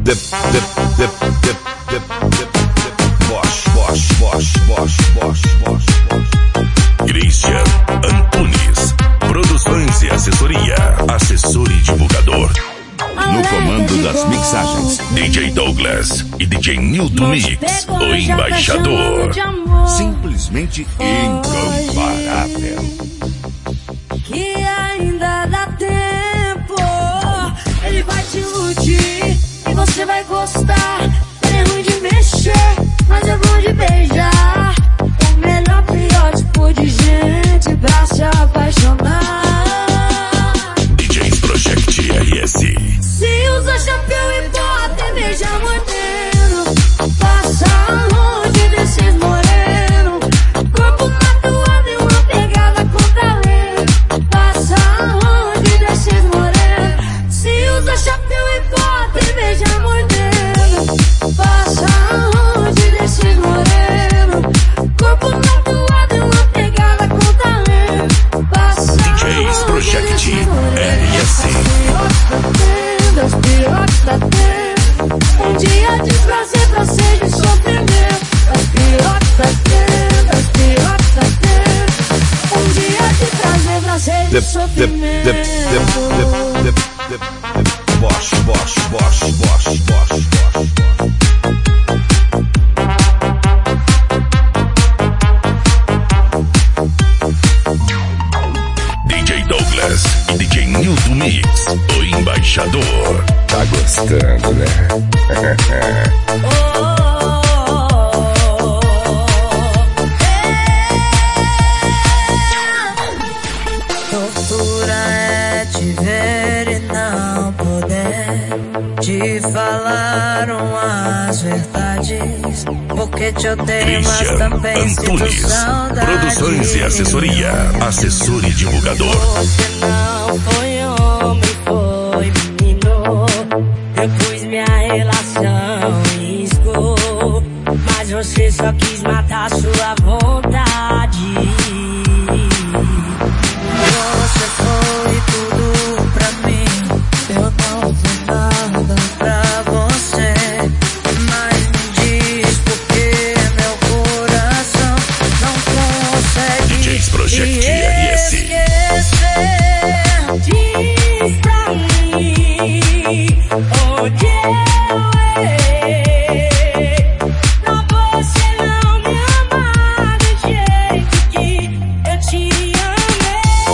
Christian Antunes, produções e assessoria, assessor e divulgador. No comando das mixagens, DJ Douglas e DJ Nilton Mix, o embaixador. Simplesmente incomparável. Que ainda dá tempo. Ele vai te iludir e você vai gostar. Ele é ruim de mexer, mas é bom de beijar. O melhor, pior tipo de gente pra se apaixonar. DJs Project RS. Se usa chapéu e bota, beija moreno. Passa longe desses moreno. Corpo tatuado e uma pegada com talento. Passa longe desses moreno. Se usa chapéu e bota, beija moreno. Passa longe desses moreno. Corpo tatuado e uma pegada com talento. Passa DJs Project RS. Os pirotes da terra. Um dia de prazer pra ser de sofrimento. Os pirotes da terra. Os pirotes da terra. Um dia de prazer pra ser de sofrimento. Bosch. DJ Douglas e DJ Nilton Mix, o embaixador. Tá gostando, né? Tortura é te ver e não poder te falar umas verdades. Porque te odeio, mas Christian também sinto Antunes, saudade. produções e assessoria, assessor e divulgador. Você não foi homem, foi menino. Eu pus minha relação em risco, mas você só quis matar sua vontade. Você foi tudo pra mim, eu não fui nada pra você. Mas me diz por que meu coração não consegue DJs Project te RS. esquecer. Diz pra mim onde eu errei pra você não me amar do jeito que eu te amei.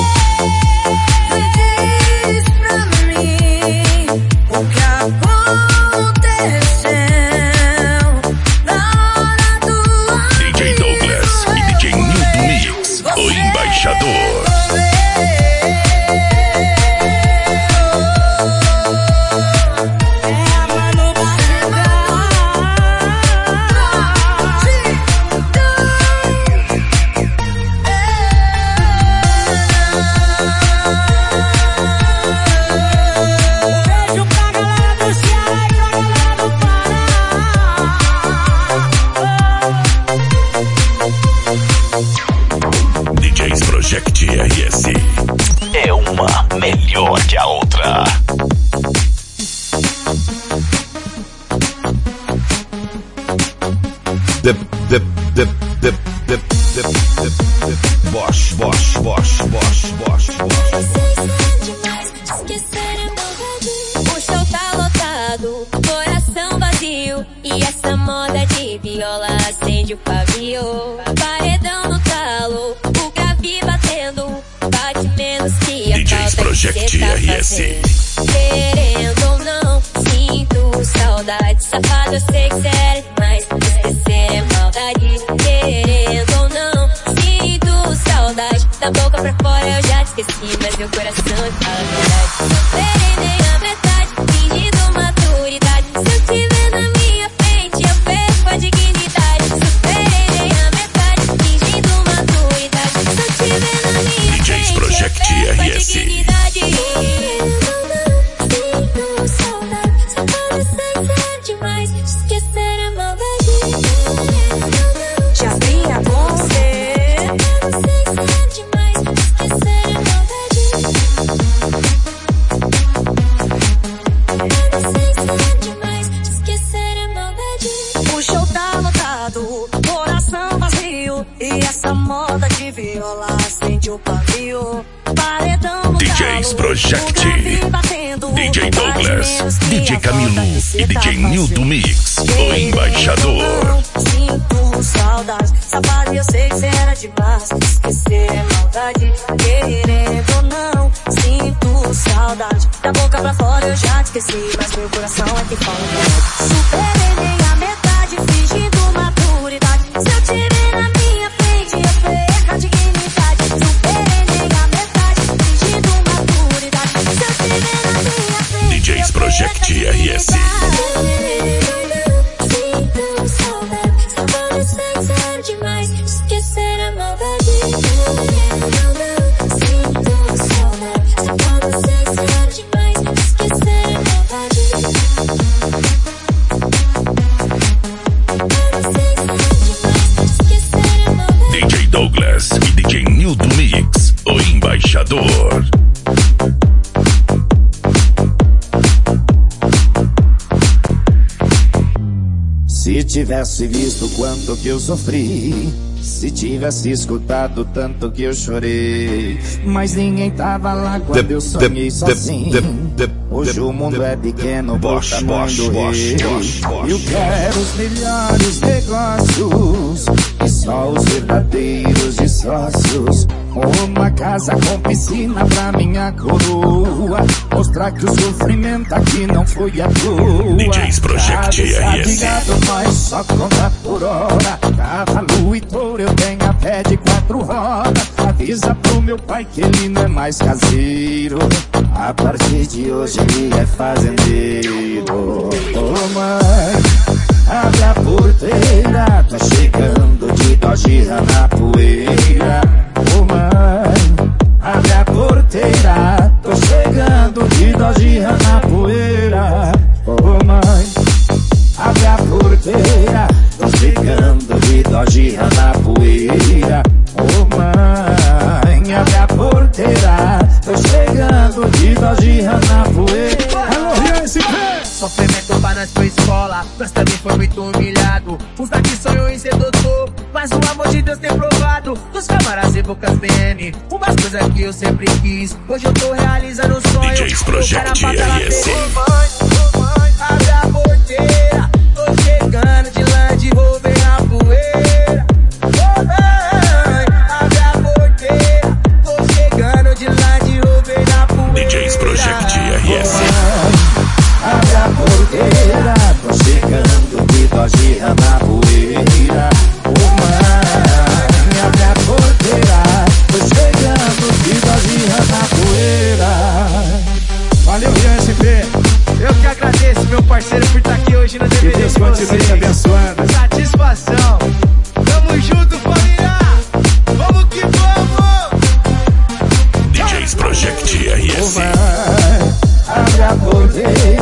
Diz pra mim o que aconteceu na hora do DJ Douglas e DJ Nilton Mix, o embaixador. DJs Project RS. É uma melhor que a outra. Bosch. O show tá lotado, coração vazio. E essa moda de viola acende o pavio. Paredão no talo, o grave batendo. Bate menos que a DJs falta Project que cê tá RS. fazendo. Querendo ou não, sinto saudade. Safado, eu sei que cê era demais. Esquecer é maldade. Querendo ou não, sinto saudade. Da boca pra fora eu já te esqueci, mas meu coração fala a verdade. Superei nem a metade, fingindo maturidade. Se eu tiver na minha frente, eu perco a dignidade. Superei nem a metade, fingindo maturidade. Se eu tiver na minha DJs frente, Project eu perco a RS. dignidade. Querendo ou não, sinto saudade. Safado, eu sei que cê é demais. Esquecer é maldade. Já vinha com você. Safado, eu sei que cê é demais. Esquecer é maldade. do pavio. Paredão no DJs Project, DJ Douglas, DJ Camilo e DJ Nilton Mix, o embaixador. Sinto saudade, safado, eu sei que cê era demais. Esquecer é maldade, querendo ou não. Sinto saudade, da boca pra fora eu já te esqueci, mas meu coração é que fala. Superei nem a metade, fingindo maturidade. Se eu te ver na minha frente, eu perco a dignidade. Superei nem a metade, fingindo maturidade. Se eu te ver na minha frente, DJs Project RS. Demais, esquecer a maldade. Sinto saudade, quando sei ser demais, esquecer a maldade. DJ Douglas e DJ Nilton Mix, o embaixador. Se tivesse visto quanto que eu sofri, se tivesse escutado tanto que eu chorei, mas ninguém tava lá quando eu sonhei sozinho. Hoje o mundo é pequeno por tamanho do rei. Eu quero os melhores negócios e só os verdadeiros de sócios. Uma casa com piscina pra minha coroa, mostrar que o sofrimento aqui não foi à toa. DJs Project RS. Mas só conta por hora. Cavalo e touro eu tenho a pé de 4 rodas. Avisa pro meu pai que ele não é mais caseiro. A partir de hoje ele é fazendeiro. Ô mãe, abre a porteira, tô chegando de Dodge na poeira. Ô mãe, abre a porteira, tô chegando de Dodge na poeira. Ô mãe, abre a porteira, tô chegando de Dodge na poeira. Ô mãe, abre a porteira, tô chegando de Dodge na poeira. Alô, sofrimento pra nós foi escola, nós também foi muito humilhado. Uns daqui sonham em ser doutor, mas o amor de Deus tem provado. Dos câmaras e bocas BM, umas coisas que eu sempre quis, hoje eu tô realizando o sonho. DJs Project RS. Abre a porteira, tô chegando de Land Rover na poeira. Oh, mãe, abre a porteira, tô chegando de Land Rover na poeira. DJs Project RS. Abre a porteira, tô chegando de Dodge na poeira. Ô mãe, abre a porteira, tô chegando de Dodge na poeira. Valeu, Rian SP. Eu que agradeço, meu parceiro, por estar aqui hoje na DVD. Que Deus continue te abençoando. Satisfação. Tamo junto, família. Vamos que vamos. DJs Project Ô RS. mãe, abre a porteira,